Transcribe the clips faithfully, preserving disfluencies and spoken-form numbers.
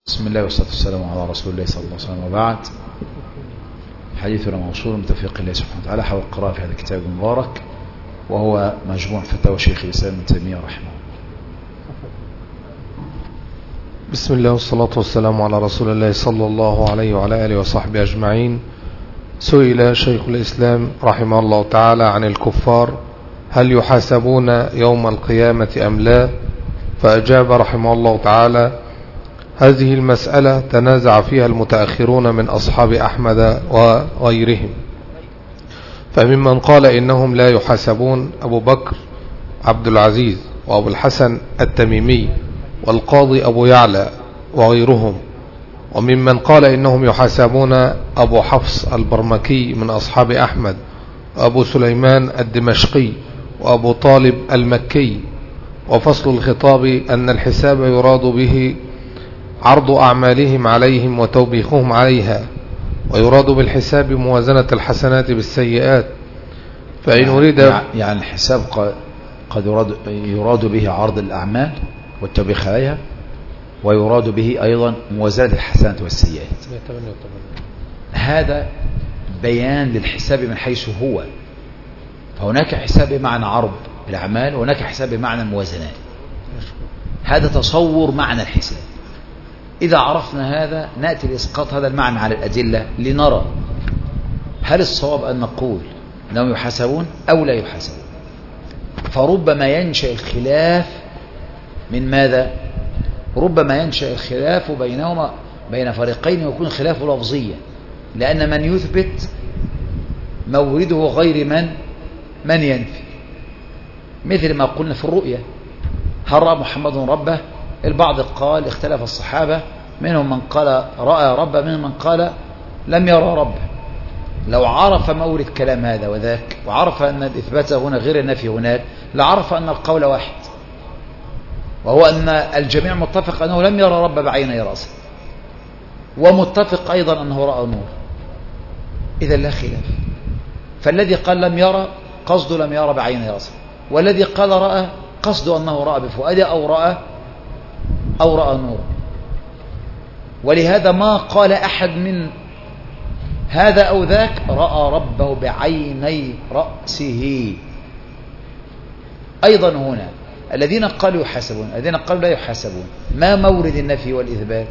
بسم الله والصلاة والسلام على رسول الله صلى الله عليه وسلم، وبعد. حديثنا موصول من توفيق الله سبحانه وتعالى حول القراءة في هذا الكتاب المبارك، وهو مجموع فتاوى شيخ الإسلام ابن تيمية رحمه الله. بسم الله والصلاة والسلام على رسول الله صلى الله عليه وعلى آله وصحبه أجمعين. سئل شيخ الإسلام رحمه الله تعالى عن الكفار هل يحاسبون يوم القيامة أم لا، فأجاب رحمه الله تعالى: هذه المسألة تنازع فيها المتأخرون من أصحاب أحمد وغيرهم، فممن قال إنهم لا يحاسبون أبو بكر عبد العزيز وأبو الحسن التميمي والقاضي أبو يعلى وغيرهم، وممن قال إنهم يحاسبون أبو حفص البرمكي من أصحاب أحمد وأبو سليمان الدمشقي وأبو طالب المكي. وفصل الخطاب أن الحساب يراد به عرض أعمالهم عليهم وتوبيخهم عليها، ويراد بالحساب موازنة الحسنات بالسيئات. فإن أريد يعني الحساب قد يراد, يراد به عرض الأعمال والتوبيخ عليها، ويراد به أيضا موازنة الحسنات والسيئات. هذا بيان للحساب من حيث هو، فهناك حساب بمعنى عرض الأعمال، وهناك حساب بمعنى الموازنات. هذا تصور معنى الحساب. إذا عرفنا هذا نأتي لإسقاط هذا المعنى على الأدلة لنرى هل الصواب أن نقول أنهم يحاسبون أو لا يحاسبون. فربما ينشأ الخلاف من ماذا؟ ربما ينشأ الخلاف بينهما بين فريقين ويكون خلاف لفظيا، لأن من يثبت مورده غير من من ينفي. مثل ما قلنا في الرؤية، هل رأى محمد ربه؟ البعض قال اختلف الصحابة، منهم من قال رأى ربه، منهم من قال لم يرى ربه. لو عرف مورد كلام هذا وذاك، وعرف أن الإثبات هنا غير النفي هناك، لعرف أن القول واحد، وهو أن الجميع متفق أنه لم يرى رب بعيني رأسه، ومتفق أيضا أنه رأى نور. إذا لا خلاف. فالذي قال لم يرى قصده لم يرى بعيني رأسه، والذي قال رأى قصده أنه رأى بفؤاده أو رأى أو رأى نورا. ولهذا ما قال أحد من هذا أو ذاك رأى ربه بعيني رأسه. أيضا هنا الذين قالوا يحاسبون، الذين قالوا لا يحاسبون، ما مورد النفي والإثبات؟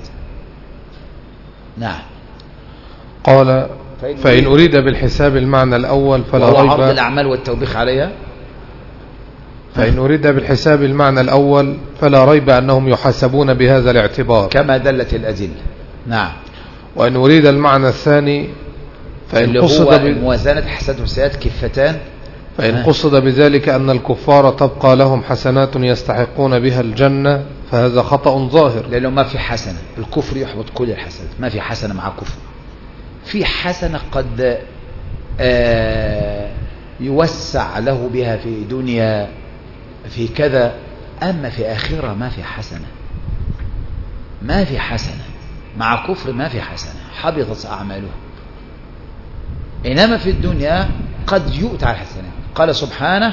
نعم. قال: فإن أريد بالحساب المعنى الأول فلا ريب، عرض الأعمال والتوبيخ عليها. فإن أريد بالحساب المعنى الأول فلا ريب أنهم يحاسبون بهذا الاعتبار كما دلت الأدلة. نعم. وإن أريد المعنى الثاني فإن قصد موازنة حسنات والسيئات كفتان، فإن قصد بذلك أن الكفار تبقى لهم حسنات يستحقون بها الجنة فهذا خطأ ظاهر، لأنه ما في حسنة. الكفر يحبط كل الحسنات، ما في حسنة مع كفر. في حسنة قد آه يوسع له بها في دنيا في كذا، أما في آخرة ما في حسنة، ما في حسنة مع كفر، ما في حسنة، حبطت أعماله. إنما في الدنيا قد يؤتى على الحسنات. قال سبحانه: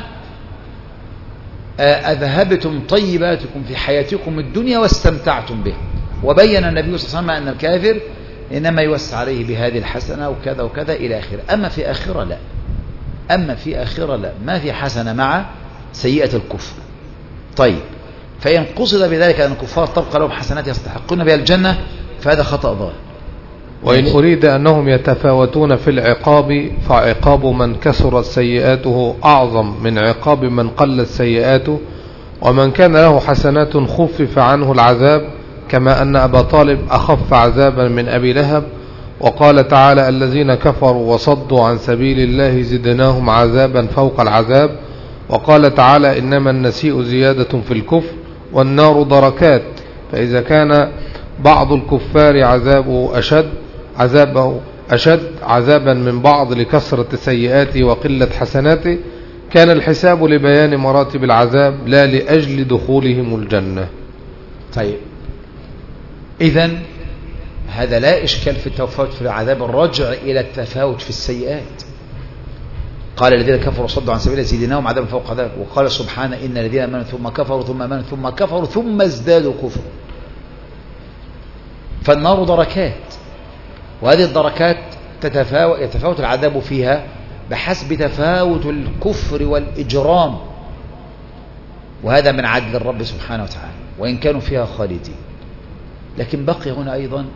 أذهبتم طيباتكم في حياتكم الدنيا واستمتعتم به. وبين النبي صلى الله عليه وسلم أن الكافر إنما يوسع عليه بهذه الحسنة وكذا وكذا إلى آخره. أما في آخرة لا، أما في آخرة لا، ما في حسنة مع سيئة الكفر. طيب، فإن قصد بذلك أن الكفار تبقى لهم حسنات يستحقون بها الجنة فهذا خطأ ظاهر. وإن أريد أنهم يتفاوتون في العقاب فعقاب من كثرت سيئاته أعظم من عقاب من قلت سيئاته، ومن كان له حسنات خفف عنه العذاب، كما أن أبا طالب أخف عذابا من أبي لهب. وقال تعالى: الذين كفروا وصدوا عن سبيل الله زدناهم عذابا فوق العذاب. وقال تعالى: إنما النسيء زيادة في الكفر والنار دركات. فإذا كان بعض الكفار عذابه أشد عذابه أشد عذابا من بعض لكثرة سيئاته وقلة حسناته، كان الحساب لبيان مراتب العذاب لا لأجل دخولهم الجنة. طيب، إذن هذا لا إشكال في التفاوت في العذاب، الرجع إلى التفاوت في السيئات. قال: الذين كفروا وصدوا عن سبيل الله زدناهم عذابا فوق عذاب. وقال سبحانه: إن الذين آمنوا ثم كفروا ثم آمنوا ثم كفروا ثم ازدادوا كفرا. فالنار دركات، وهذه الدركات تتفاوت يتفاوت العذاب فيها بحسب تفاوت الكفر والإجرام، وهذا من عدل الرب سبحانه وتعالى، وإن كانوا فيها خالدين. لكن بقي هنا أيضا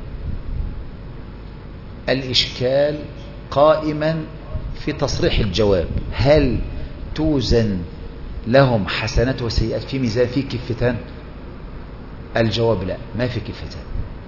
الإشكال قائما في تصريح الجواب: هل توزن لهم حسنات وسيئات في ميزان في كفتان؟ الجواب لا، ما في كفتان،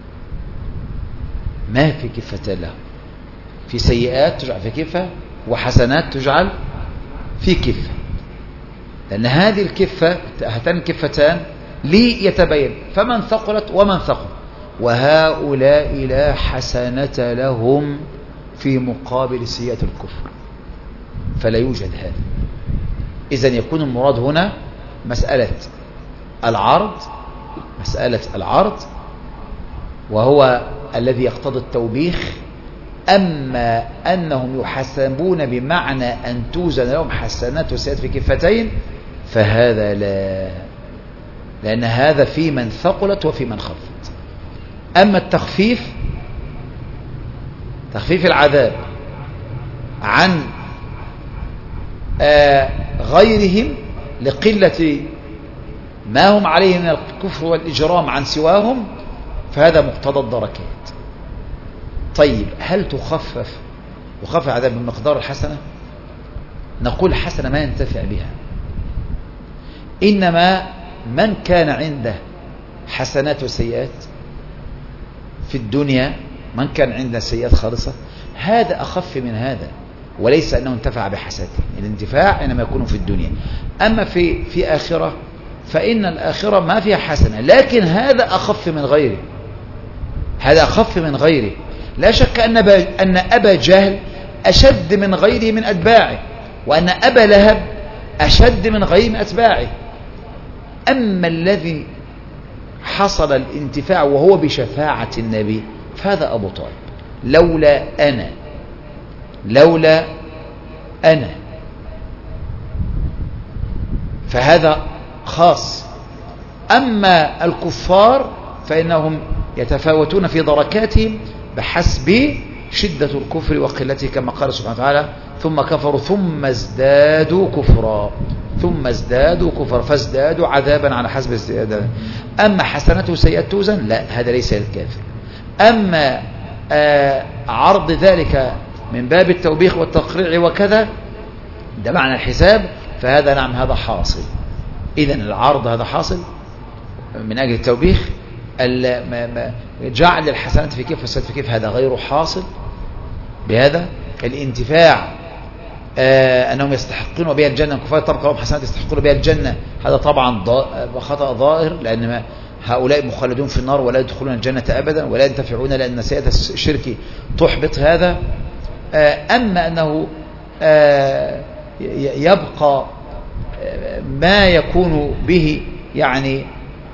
ما في كفتان لهم. في سيئات تجعل في كفة، وحسنات تجعل في كفة، لأن هذه الكفة هاتان الكفتان ليتبين فمن ثقلت ومن ثقل، وهؤلاء لا حسنة لهم في مقابل سيئة الكفر، فلا يوجد هذا. إذن يكون المراد هنا مسألة العرض، مسألة العرض وهو الذي يقتضي التوبيخ. أما أنهم يحسبون بمعنى أن توزن لهم حسنات وسيئات في كفتين فهذا لا، لأن هذا في من ثقلت وفي من خفت. أما التخفيف، تخفيف العذاب عن آه غيرهم لقلة ما هم عليه من الكفر والإجرام عن سواهم، فهذا مقتضى الدركات. طيب هل تخفف يخفف عذاب بمقدار الحسنة؟ نقول حسنة ما ينتفع بها، إنما من كان عنده حسنات وسيئات في الدنيا، من كان عنده سيئات خالصة، هذا أخف من هذا، وليس أنه انتفع بحسناته. الانتفاع إنما يكون في الدنيا. أما في في آخرة فإن الآخرة ما فيها حسنة، لكن هذا أخف من غيره، هذا أخف من غيره. لا شك أن أن أبا جهل أشد من غيره من أتباعه، وأن أبا لهب أشد من غيره من أتباعه. أما الذي حصل الانتفاع وهو بشفاعة النبي فهذا أبو طالب. لولا أنا لولا أنا فهذا خاص. أما الكفار فإنهم يتفاوتون في دركاتهم بحسب شدة الكفر وقلته، كما قال سبحانه وتعالى: ثم كفروا ثم ازدادوا كفرا ثم ازدادوا كفرا فازدادوا عذابا على حسب ازدياده. أما حسنته سيئات توزن، لا، هذا ليس للكافر. أما آه عرض ذلك من باب التوبيخ والتقريع وكذا، ده معنى الحساب، فهذا نعم هذا حاصل. إذن العرض هذا حاصل من أجل التوبيخ. جعل الحسنات في كيف والسيئات في كيف هذا غير حاصل بهذا. الانتفاع آه أنهم يستحقون بها الجنة، كفار تبقى لهم حسنات يستحقون بها الجنة، هذا طبعا خطأ ظاهر، لأن هؤلاء مخلدون في النار ولا يدخلون الجنة أبدا ولا ينتفعون، لأن سيئة الشرك تحبط هذا. آه أما أنه آه يبقى ما يكون به يعني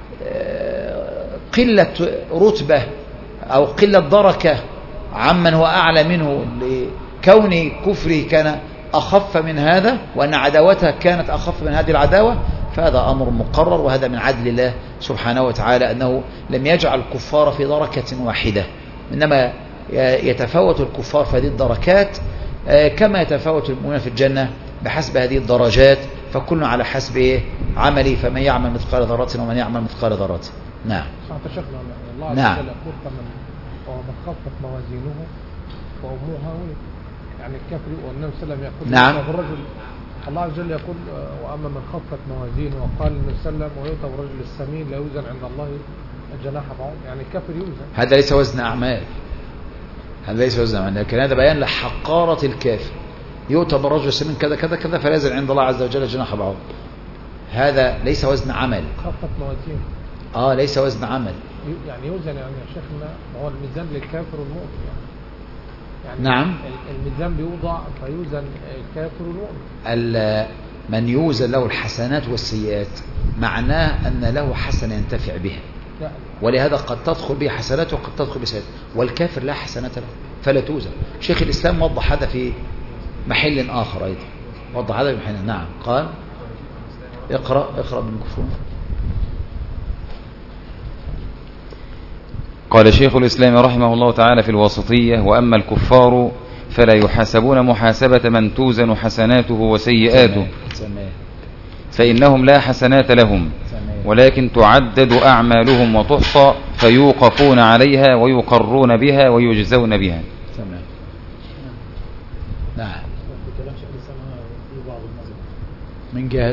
قلة رتبة أو قلة دركة عمن هو أعلى منه، لكون كفره كان أخف من هذا، وأن عداوتها كانت أخف من هذه العداوة، فهذا أمر مقرر. وهذا من عدل الله سبحانه وتعالى أنه لم يجعل الكفار في دركة واحدة، إنما يتفاوت الكفار في هذه الدركات كما يتفاوت المؤمنون في الجنة بحسب هذه الدرجات، فكل على حسب عملي، فمن يعمل مثقال ذرة ومن يعمل مثقال ذرة. نعم. الله عز وجل يقول: ومن خفت موازينه فأمه هاوية، يعني الكافر. والنبي صلى الله عليه وسلم يقول: نعم. الرجل الله عز وجل يقول: وأما من خفت موازينه، وقال النبي صلى الله عليه وسلم: ويؤتى الرجل السمين لا يوزن عند الله جناح بعوض، يعني الكافر يوزن. هذا ليس وزن أعمال، هذا ليس وزن أعمال، لكن هذا بيان لحقارة الكافر. يؤتى بالرجل السمين كذا كذا كذا فلا يزن عند الله عز وجل جناح بعوض، هذا ليس وزن عمل. خفت موازينه اه ليس وزن عمل، يعني يوزن، يعني يا شيخنا هو الميزان للكافر والمؤمن، يعني يعني نعم الميزان بيوضع فيوزن الكافر والمؤمن. من يوزن له الحسنات والسيئات معناه أن له حسنة ينتفع بها، ولهذا قد تدخل به حسنات وقد تدخل بسيئات، والكافر لا حسنات له فلا توزن. شيخ الإسلام وضح هذا في محل آخر أيضا، وضح هذا في محل. نعم. قال: اقرأ اقرأ بالميكروفون. قال شيخ الإسلام رحمه الله تعالى في الواسطية: وأما الكفار فلا يحاسبون محاسبة من توزن حسناته وسيئاته، فإنهم لا حسنات لهم، ولكن تعدد أعمالهم وتحصى فيوقفون عليها ويقرون بها ويجزون بها. تمام. نعم. من جهة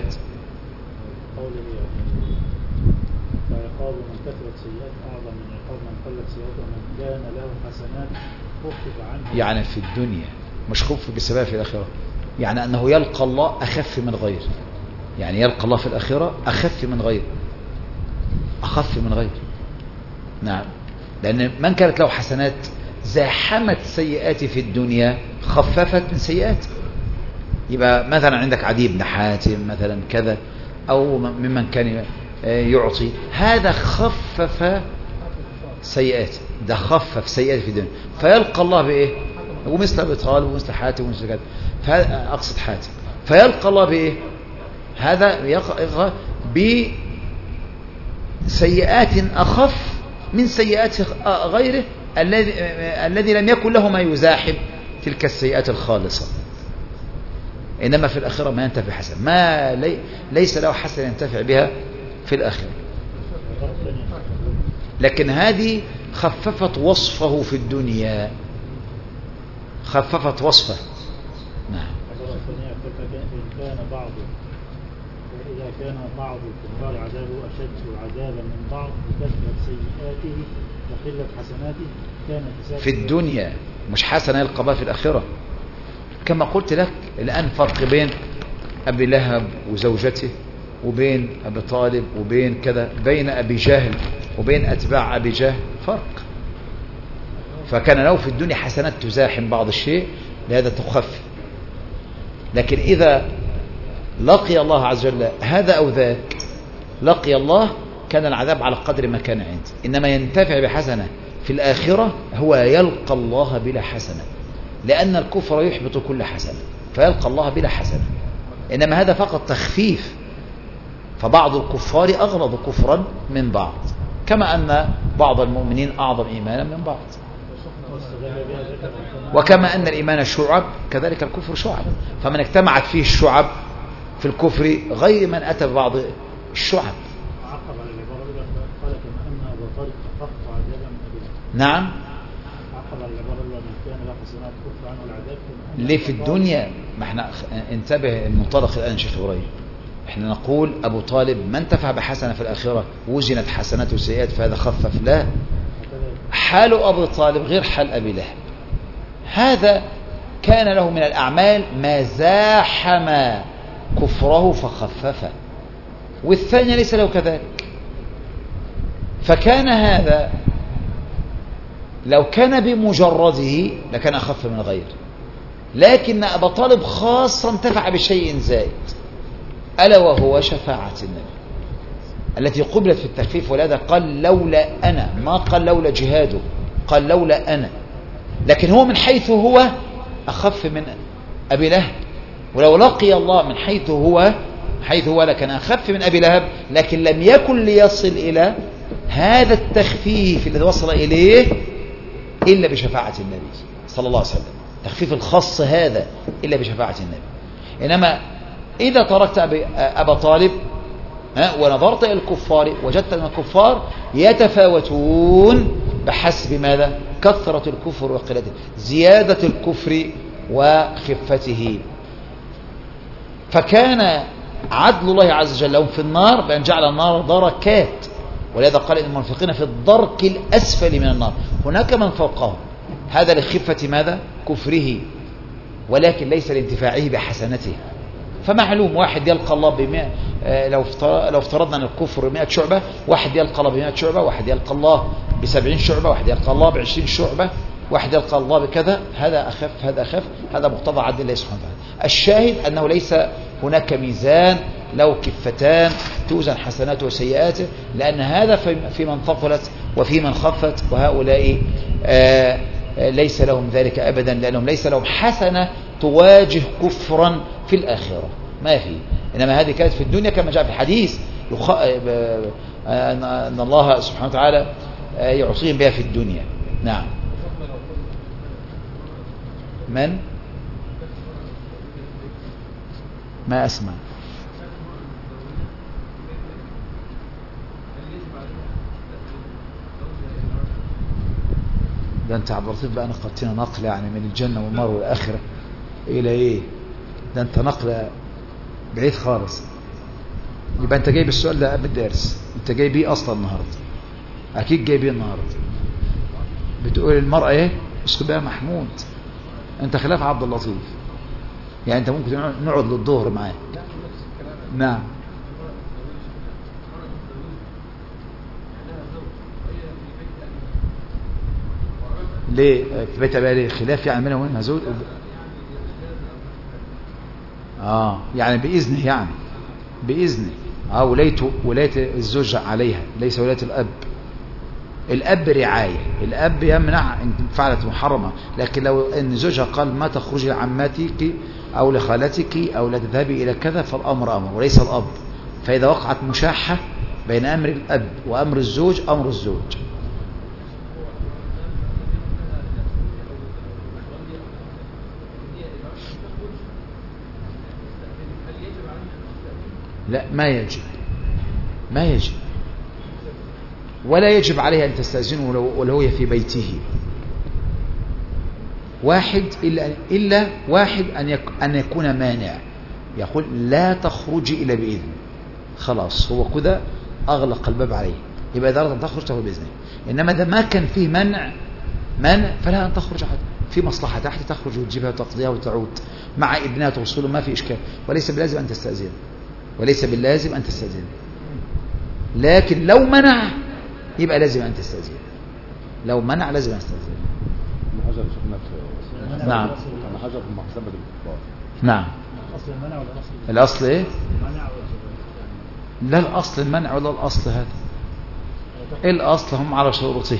فعقاب من كثرت سيئات أعظم من عقاب من قلت سيئاته، ومن كان له حسنات خفف عنه. يعني في الدنيا مش خف بسبب في الآخرة، يعني أنه يلقى الله أخف من غير، يعني يلقى الله في الآخرة أخف من غير، أخف من غير. نعم. لأن من كانت له حسنات زاحمت سيئات في الدنيا خففت من سيئات. يبقى مثلا عندك عدي بن حاتم مثلا كذا، أو ممن كان يعطي، هذا خفف سيئات، ده خفف سيئات في الدنيا، فيلقى الله بإيه؟ ومثل أبي طالب ومثل حاتم ومثل كذا، فأقصد حاتم، فيلقى الله بإيه؟ هذا يلقى بسيئات أخف من سيئات غيره الذي الذي لم يكن له ما يزاحم تلك السيئات الخالصة. إنما في الآخرة ما ينتفع حسن، ما لي ليس له حسن ينتفع بها في الآخرة. لكن هذه خففت وصفه في الدنيا، خففت وصفه. نعم. كان بعض وإذا كان بعض الكفار عذابه أشد عذابا من بعض بكثرة سيئاته وقلة حسناته كان في الدنيا، مش حسنة يلقى بها في الآخرة. كما قلت لك الآن فرق بين أبي لهب وزوجته، وبين أبي طالب، وبين كذا، بين أبي جهل وبين أتباع أبي جهل فرق. فكان له في الدنيا حسنات تزاحم بعض الشيء، لهذا تخفف. لكن إذا لقي الله عز وجل هذا أو ذاك، لقي الله، كان العذاب على قدر ما كان عنده. إنما ينتفع بحسنة في الآخرة هو يلقى الله بلا حسنة، لأن الكفر يحبط كل حسنة، فيلقى الله بلا حسنة. إنما هذا فقط تخفيف، فبعض الكفار أغلظ كفرا من بعض، كما أن بعض المؤمنين أعظم إيمانا من بعض. وكما أن الإيمان شعب كذلك الكفر شعب، فمن اجتمعت فيه الشعب في الكفر غير من أتى ببعض الشعب. نعم. ليه في الدنيا؟ ما احنا انتبه المنطلق الآن شيخ إبراهيم، احنا نقول أبو طالب ما انتفع بحسنة في الآخرة وزنت حسناته وسيئات فهذا خفف، لا، حال أبو طالب غير حال أبي لهب. هذا كان له من الأعمال ما زاحم كفره فخففه، والثاني ليس له كذلك. فكان هذا لو كان بمجرده لكان أخف من غيره، لكن أبا طالب خاصة انتفع بشيء زائد، ألا وهو شفاعة النبي التي قبلت في التخفيف. ولهذا قال لولا أنا، ما قال لولا جهاده، قال لولا أنا. لكن هو من حيث هو أخف من أبي لهب، ولو لقي الله من حيث هو حيث هو لكان أخف من أبي لهب، لكن لم يكن ليصل إلى هذا التخفيف الذي وصل إليه إلا بشفاعة النبي صلى الله عليه وسلم، تخفيف الخاص هذا إلا بشفاعة النبي. إنما إذا تركت أبا طالب ونظرت إلى الكفار وجدت أن الكفار يتفاوتون بحسب ماذا؟ كثرة الكفر وقلته، زيادة الكفر وخفته. فكان عدل الله عز وجل لهم في النار بأن جعل النار دركات، ولهذا قال إن المنافقين في الدرك الأسفل من النار، هناك من فوقهم، هذا لخفة ماذا؟ كفره، ولكن ليس لانتفاعه بحسنته. فمعلوم واحد يلقى الله بمئة، لو لو افترضنا أن الكفر مئة شعبة، واحد يلقى الله بمئة شعبة، واحد يلقى الله بسبعين شعبة، واحد يلقى الله بعشرين شعبة، واحد يلقى الله بكذا، هذا أخف هذا أخف، هذا مقتضى عدل الله سبحانه وتعالى. الشاهد أنه ليس هناك ميزان له كفتان توزن حسناته وسيئاته، لأن هذا في من ثقلت وفي من خفت، وهؤلاء آآ آآ ليس لهم ذلك أبدا، لأنهم ليس لهم حسنة تواجه كفرا في الآخرة، ما في. إنما هذه كانت في الدنيا كما جاء في الحديث يخ... أن الله سبحانه وتعالى يعطيهم بها في الدنيا. نعم. من؟ ما أسمع. ده انت عبد اللطيف بقى نقلتنا نقل يعني من الجنة والنار والآخرة إلى إيه؟ ده انت نقل بعيد خالص. يبقى انت جايب السؤال ده قبل الدرس، انت جايبيه أصلا النهاردة، أكيد جايبيه النهاردة. بتقول المرأة إيه؟ اسكت بقى محمود، انت خلاف عبد اللطيف، يعني انت ممكن نقعد للظهر معاه. نعم. ليه في بيت أبيها ليه خلاف يعني منها ومنها زوج؟ اه يعني بإذنه، يعني بإذنه. اه ولاية ولاية الزوج عليها ليس ولاية الأب. الأب رعاية، الأب يمنع إن فعلت محرمة، لكن لو إن زوجها قال ما تخرجي لعماتك أو لخالتك أو لا تذهبي إلى كذا فالأمر أمر وليس الأب. فإذا وقعت مشاحة بين أمر الأب وأمر الزوج أمر الزوج. لا ما يجب، ما يجب ولا يجب عليها أن تستأذنه ولو هي في بيته. واحد إلا, إلا واحد أن, يك أن يكون مانع، يقول لا تخرجي إلا بإذن، خلاص هو كده أغلق الباب عليه، يبقى إذا أردت أن تخرج تخرج بإذنه. إنما إذا ما كان فيه منع منع فلا أن تخرج حتى في مصلحة تحت تخرج وتجيبها وتقضيها وتعود مع ابنها توصله، ما في إشكال، وليس باللازم أن تستأذن، وليس باللازم أن تستأذن. لكن لو منع يبقى لازم أن تستأذن، لو منع لازم أن تستأذن. نعم. نعم. الأصل إيه؟ لا الأصل المنع ولا الأصل هذا. إيه الأصل؟ هم على شروطه.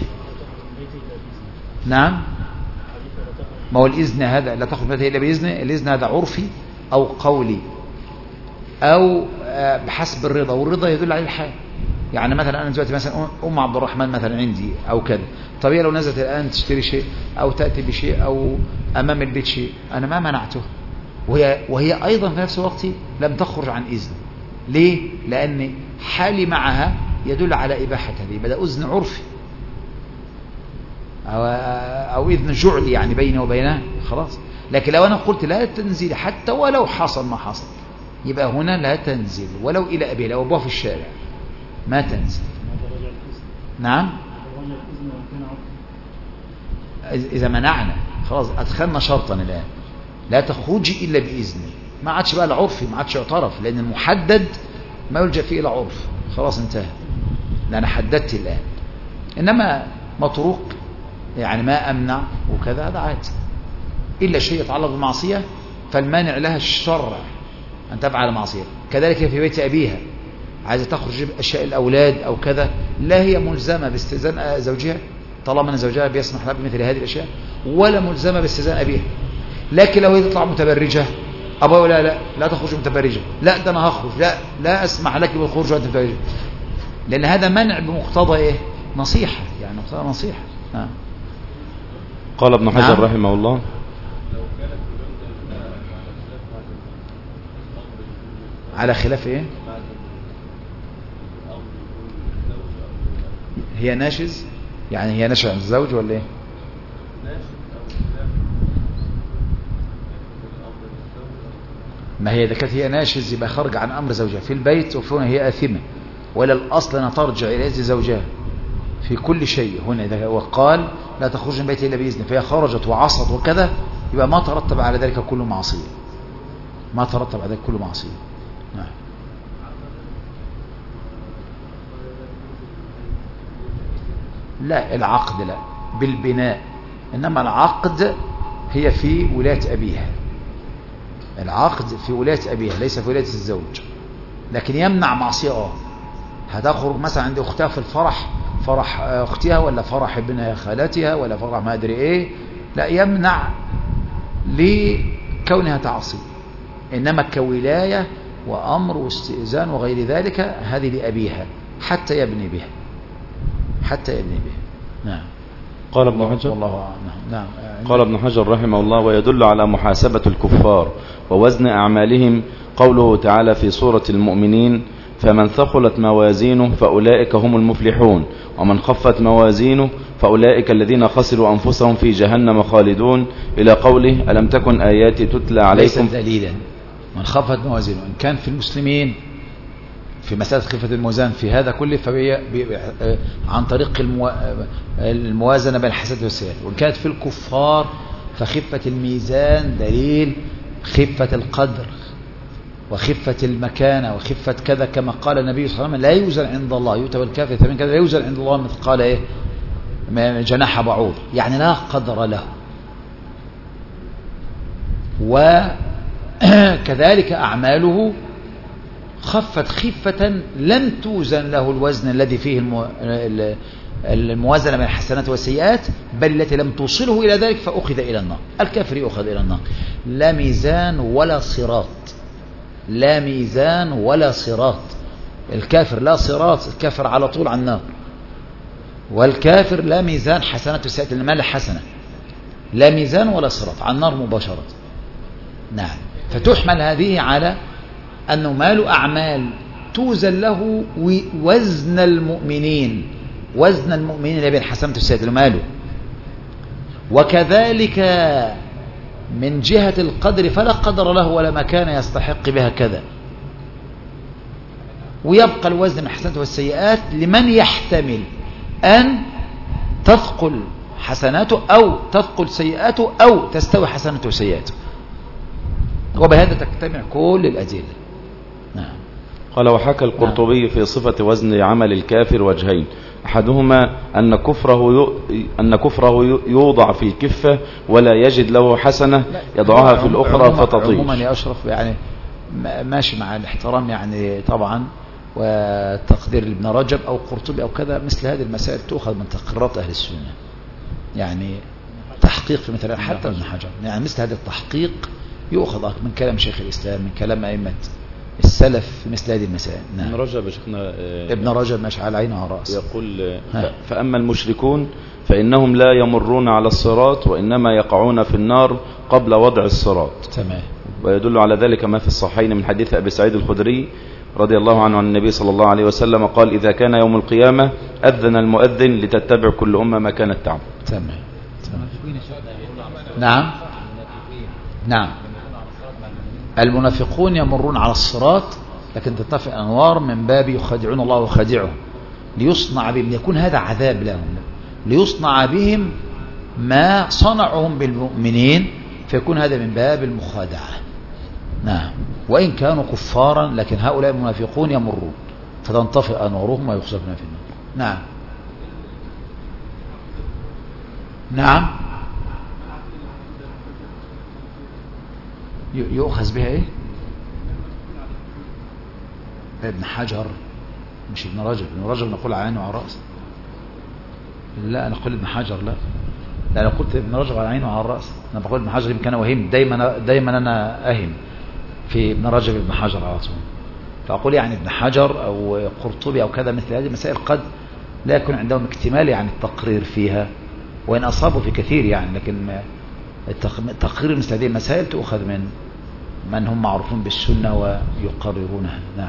نعم. ما هو الإذن هذا لا تخرج إلا بإذنه، الإذن هذا عرفي أو قولي أو بحسب الرضا، والرضا يدل على الحال. يعني مثلا أنا دلوقتي مثلا أم عبد الرحمن مثلا عندي أو كذا، طبيعي لو نزلت الآن تشتري شيء أو تأتي بشيء أو أمام البيت شيء أنا ما منعته، وهي, وهي أيضا في نفس الوقت لم تخرج عن إذن. ليه؟ لأن حالي معها يدل على إباحة هذه، بدأ إذن عرفي أو, أو إذن جعلي يعني بيني وبينها خلاص. لكن لو أنا قلت لا تنزل حتى ولو حصل ما حصل، يبقى هنا لا تنزل ولو إلى أبيها، لو أبوها في الشارع ما تنزل. نعم. إذا منعنا خلاص أدخلنا شرطا الآن لا تخرجي إلا بإذني، ما عادش بقى العرفي، ما عادش يعترف، لأن المحدد ما يلجأ فيه إلى عرف، خلاص انتهى، لأن حددت الآن. إنما مطروق يعني ما أمنع وكذا هذا عادي، إلا شيء يتعلق بالمعصية فالمانع لها الشرع أن تفعل معصية. كذلك في بيت أبيها عايزة تخرج أشياء الأولاد أو كذا، لا هي ملزمة باستئذان زوجها طالما أن زوجها بيسمح لها بمثل هذه الأشياء، ولا ملزمة باستئذان أبيها. لكن لو هي تطلع متبرجة أبوها لا لا لا تخرج متبرجة، لا ده أنا هخرج، لا لا أسمح لك بالخروج وأنت متبرجة، لأن هذا منع بمقتضى إيه؟ نصيحة، يعني مقتضى نصيحة. آه. قال ابن حجر نعم. رحمه الله على خلاف إيه؟ هي ناشز، يعني هي ناشز عن الزوج ولا إيه؟ ما هي إذا كانت هي ناشز يبقى خارج عن أمر زوجها في البيت، وفينا هي آثمة، ولا الأصل أن ترجع إلى إذن زوجها في كل شيء. هنا إذا وقال لا تخرج من بيتها إلا بإذنه فهي خرجت وعصت وكذا، يبقى ما ترتب على ذلك كله معصية، ما ترتب على ذلك كله معصية. نعم. لا العقد لا بالبناء، إنما العقد هي في ولاية أبيها، العقد في ولاية أبيها ليس في ولاية الزوج، لكن يمنع معصية. اه هتخرج مثلا عند أختها في الفرح، فرح أختها ولا فرح ابن خالتها ولا فرح ما أدري إيه، لا يمنع لكونها تعصي، إنما كولاية وأمر واستئذان وغير ذلك هذه لأبيها حتى يبني بها، حتى يبني بها. نعم. قال ابن حجر والله نعم. قال ابن حجر رحمه الله: ويدل على محاسبة الكفار ووزن أعمالهم قوله تعالى في سورة المؤمنين: فمن ثقلت موازينه فأولئك هم المفلحون، ومن خفت موازينه فأولئك الذين خسروا أنفسهم في جهنم خالدون، إلى قوله: ألم تكن آياتي تتلى عليكم. ليس دليلا من خفت موازينه، إن كان في المسلمين في مسألة خفة الموازين في هذا كله فهي عن طريق المو... الموازنة بين الحسنات والسيئات، وإن كانت في الكفار فخفة الميزان دليل خفة القدر وخفة المكانة وخفة كذا، كما قال النبي صلى الله عليه وسلم: لا يوزن عند الله يؤتى بالكافر ثمن كذا، لا يوزن عند الله مثقال ايه جناح بعوض، يعني لا قدر له. وكذلك أعماله خفت خفة لم توزن له الوزن الذي فيه المو... الموازنة بين الحسنات والسيئات، بل التي لم توصله إلى ذلك فأخذ إلى النار. الكافر يؤخذ إلى النار، لا ميزان ولا صراط، لا ميزان ولا صراط. الكافر لا صراط، الكافر على طول على النار. والكافر لا ميزان حسنات وسيئات، المال حسنة، لا ميزان ولا صراط، على النار مباشرة. نعم. فتحمل هذه على أنه مال أعمال توزن له وزن المؤمنين، وزن المؤمنين بين حسنات والسيئات ماله. وكذلك من جهة القدر فلا قدر له ولا مكان يستحق بها كذا، ويبقى الوزن من الحسنات والسيئات لمن يحتمل أن تثقل حسناته أو تثقل سيئاته أو تستوي حسناته وسيئاته، وبهذا تجتمع كل الأدلة. نعم. قال: وحكى القرطبي في صفة وزن عمل الكافر وجهين: أحدهما أن كفره أن كفره يوضع في كفة ولا يجد له حسنة يضعها في الأخرى فتطيش. عموما يا أشرف يعني ماشي مع الاحترام يعني طبعا وتقدير ابن رجب أو قرطبي أو كذا، مثل هذه المسائل تؤخذ من تقريرات أهل السنة، يعني تحقيق في مثلا حتى ابن حجر، يعني مثل هذا التحقيق يؤخذ من كلام شيخ الإسلام، من كلام أئمة السلف في مثل هذه المسائل. نعم. ابن رجب شيخنا آه ابن رجب ماشي على عينه وعلى رأسه، يقول: فأما المشركون فإنهم لا يمرون على الصراط وإنما يقعون في النار قبل وضع الصراط. تمام. ويدل على ذلك ما في الصحيحين من حديث أبي سعيد الخدري رضي الله عنه عن النبي صلى الله عليه وسلم قال: إذا كان يوم القيامة أذن المؤذن لتتبع كل أمة ما كانت تعمل. تمام. نعم. نعم. المنافقون يمرون على الصراط لكن تطفئ أنوار من باب يخادعون الله وخادعهم، ليصنع بهم، يكون هذا عذاب لهم، ليصنع بهم ما صنعهم بالمؤمنين، فيكون هذا من باب المخادعة. نعم. وإن كانوا كفارا لكن هؤلاء المنافقون يمرون فتنطفئ أنوارهم ويخسفون في النار. نعم. نعم. يؤخذ بها ايه؟ ابن حجر مش ابن رجب. ابن رجب نقول على عينه وعلى رأسه. لا انا اقول ابن حجر. لا لا انا قلت ابن رجب على عينه وعلى رأسه. انا بقول ابن حجر يمكن انا وهم دايما دايما انا اهم في ابن رجب ابن حجر على طول، فاقول يعني ابن حجر او قرطبي او كذا، مثل هذه المسائل قد لا يكون عندهم اكتمال يعني التقرير فيها، وان اصابوا في كثير يعني، لكن تقرير مثل هذه المسائل تؤخذ من من هم معروفون بالسنة ويقررونها. نعم.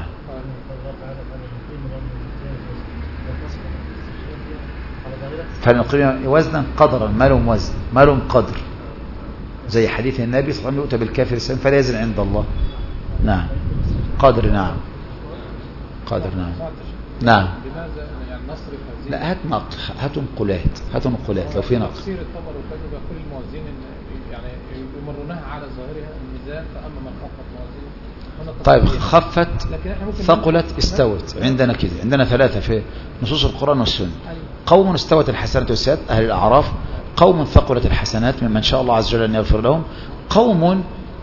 فنقيم وزنا قدرا، ما لهم وزن ما لهم قدر، زي حديث النبي صلى الله عليه وسلم: يؤتى بالكافر السلام فلا يزن عند الله. نعم. قدر. نعم. قدر. نعم. نعم. لا هات نقل، هات نقولات، هات نقولات لو في نقل. تفسير الطبر وكذا كل الموازين يعني يمرونها على ظاهرها الميزان، فأما من خفت موازينه. طيب خفت ثقلت استوت، عندنا كده، عندنا ثلاثة في نصوص القرآن والسنة. قوم استوت الحسنات والسيئات أهل الأعراف، قوم ثقلت الحسنات ممن شاء الله عز وجل أن يغفر لهم، قوم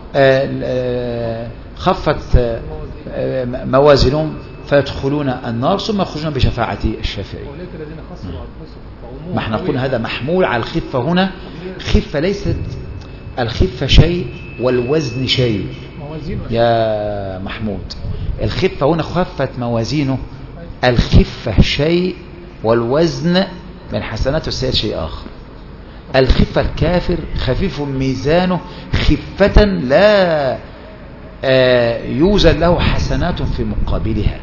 خفت موازينهم فيدخلون النار ثم يخرجون بشفاعة الشافعين. ما احنا نقول هذا محمول على الخفة هنا. خفة ليست الخفة شيء والوزن شيء يا محمود. الخفة هنا خفت موازينه، الخفة شيء والوزن بين الحسنات والسيئات شيء آخر. الخفة الكافر خفيف ميزانه خفة لا يوزن له حسنات في مقابلها،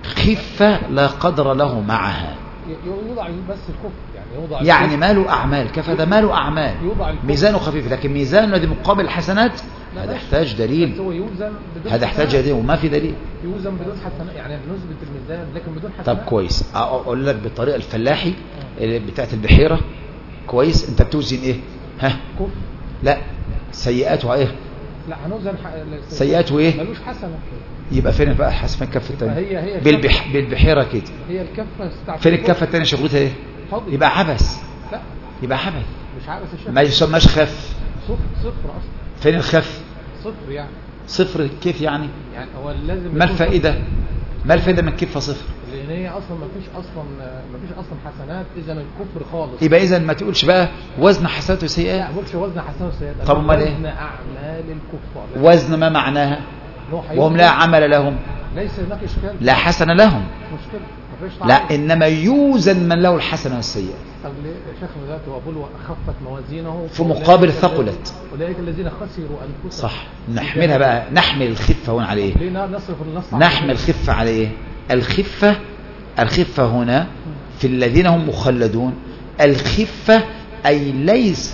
خفة لا قدر له معها. يوضع بس الكفر يعني يوضع يعني ماله أعمال كفى ده ماله أعمال ميزانه خفيف، لكن ميزانه الذي مقابل الحسنات هذا يحتاج دليل، هذا يحتاج دليل وما في دليل. يوزن بدون حسنات يعني نثبت الميزان لكن بدون حسنات. طب كويس أقول لك بالطريقة الفلاحي بتاعت البحيرة. كويس أنت بتوزن إيه؟ ها كفر. لا سيئاته إيه؟ لا هنوزن سيئاته إيه؟ ملوش حسنة. يبقى فين بقى حسب الكفة الثانية؟ هي هي بالبح... بالبحيرة كده. هي الكفة فين الكفة الثانية شغلتها إيه؟ فضل. يبقى عبث. لا يبقى عبث مش عبث الشيخ. ما يسماش خف. صفر صفر أصلا. فين الخف؟ صفر يعني. صفر كيف يعني؟ يعني هو لازم. ما الفائدة؟ ما الفائدة من كيف صفر؟ لأن هي أصلا ما فيش أصلا ما فيش أصلا حسنات، إذا الكفر خالص. يبقى إذا ما تقولش بقى وزن حسنات وسيئات. لا ما تقولش وزن حسنات وسيئات. طب أمال إيه؟ وزن أعمال الكفار. وزن ما معناها؟ وهم لا عمل لهم. ليس هناك إشكال. لا حسن لهم. مشكلة. لا إنما يوزن من له الحسنة والسيئة. طب ليه شيخ ذاته وأقول خفت موازينه في مقابل ثقلت. أولئك الذين خسروا أنفسهم. صح. نحملها بقى نحمل الخفة هنا على إيه؟ ليه نصرف النص؟ نحمل الخفة على إيه؟ الخفة الخفة هنا في الذين هم مخلدون. الخفة أي ليس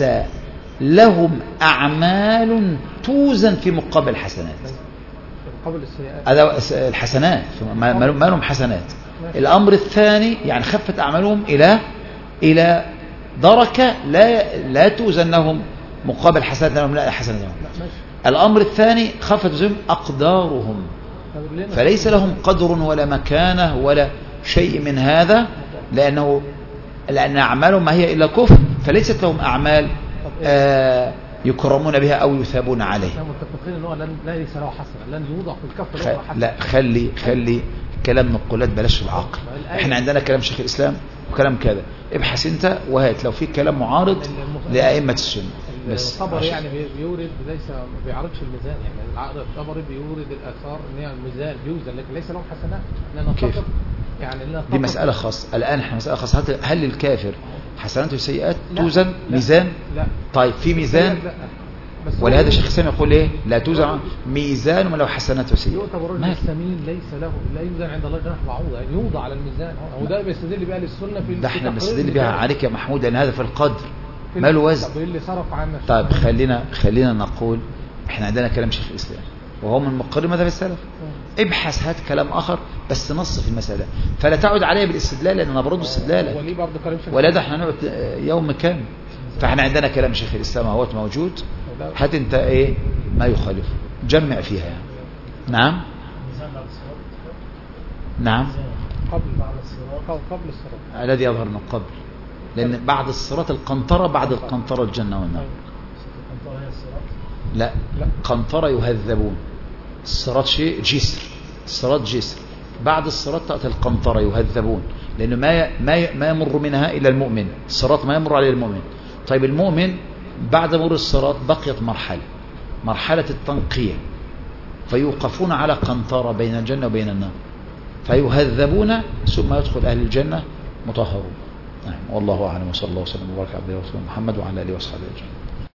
لهم أعمال توزن في مقابل الحسنات. مقابل السيئات. هذا الحسنات ما لهم حسنات. الأمر الثاني يعني خفت أعمالهم إلى إلى دركة لا لا توزن لهم مقابل حسنات لهم لا حسنات لهم. الأمر الثاني خفت زم أقدارهم فليس لهم قدر ولا مكانة ولا شيء من هذا، لأنه لأن أعمالهم ما هي إلا كفر فليست لهم أعمال آه يكرمون بها أو يثابون عليها. متفقين أنه لن ليس له حسنة لن يوضع في الكفر له حسنة. لا خلي خلي كلام نقولات بلاش العقل. احنا عندنا كلام شيخ الإسلام وكلام كذا. ابحث انت وهات لو في كلام معارض لأئمة السنة. بس الطبري يعني بيورد ليس ما بيعرضش الميزان، يعني الطبري بيورد الآثار ان هي الميزان بيوزن لكن ليس لهم حسنات. كيف؟ يعني دي مسألة خاصة. الآن احنا مسألة خاصة. هل الكافر حسناته وسيئات توزن ميزان؟ لا. طيب في ميزان ولهذا الشيخ الإسلام يقول ايه لا توزن ميزان ولو حسنات وسيئات. يعتبر الرجل السمين ليس له لا يوزن عند الله جناح بعوضة، يعني يوضع على الميزان. هو ده بيستدل بها للسنة في ده احنا بنستدل بها عليك يا محمود لأن هذا في القدر ما له وزن. طب اللي صرف عنا. طيب خلينا خلينا نقول احنا عندنا كلام شيخ الإسلام وهو من مقرر مذهب السلف. ابحث هات كلام آخر بس نص في المسألة فلا تعود عليه بالاستدلال لأن أنا برد استدلالا ولا ده احنا نقعد يوم كامل. فاحنا عندنا كلام شيخ الإسلام اهوت موجود هات انت ايه ما يخالف جمع فيها يعني. نعم نعم قبل قبل الصراط الذي يظهر من قبل لأن بعد الصراط القنطرة بعد القنطرة الجنة والنار. لا قنطرة يهذبون. الصراط شيء جسر الصراط جسر بعد الصراط تأتي القنطرة يهذبون لأنه ما ما ما يمر منها إلا المؤمن. الصراط ما يمر عليه المؤمن. طيب المؤمن بعد مرور الصراط بقيت مرحلة مرحلة التنقية فيوقفون على قنطرة بين الجنة وبين النار فيهذبون ثم يدخل أهل الجنة مطهرون. والله أعلم وصلى الله وسلم وبارك على عبده ورسوله محمد وعلى آله وصحبه أجمعين.